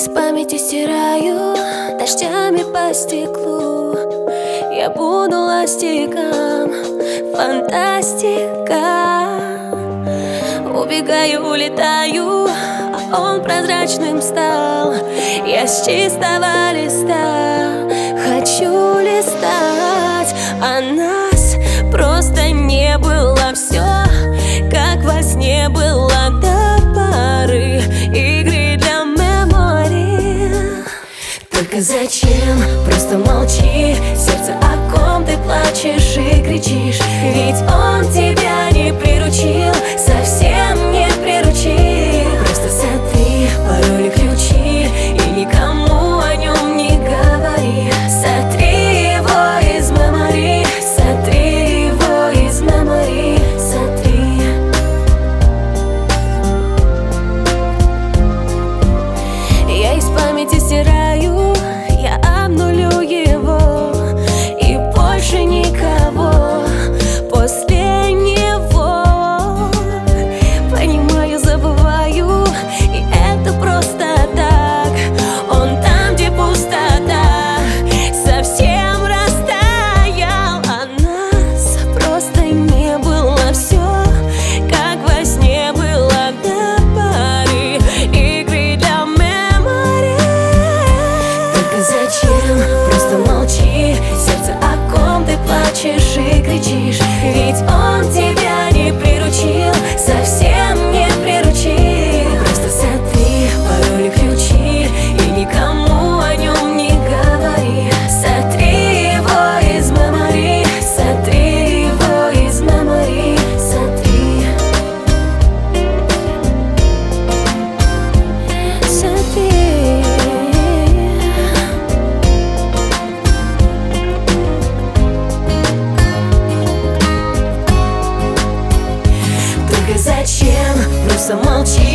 из памяти стираю дождями по стеклу. Я буду ластиком, фантастика. Убегаю, улетаю, а он прозрачным стал. Я с чистого листа хочу листать, а нас просто не было. Все как во сне было до поры игры для мемори. Только зачем? Просто молчи. Сердце, о ком ты плачешь и кричишь, ведь он тебя не приручил, совсем не приручил. Просто сотри пароли, ключи и никому о нем не говори. Сотри его из мемори, сотри его из мемори, сотри. Я из памяти стираю, я обнулю его, и больше никого после него. Понимаю, забываю, и это просто так. Он там, где пустота, совсем растаял, а нас просто не было. Все как во сне было до поры игры для мемори. Только зачем? Просто молчи. Сердце, о ком ты плачешь и кричишь, ведь он тебя не приручил, совсем не приручил. Просто сотри пароли, ключи и никому о нем не говори. Сотри его из мемори, сотри его из мемори, сотри. Сотри. Только зачем? Просто молчи.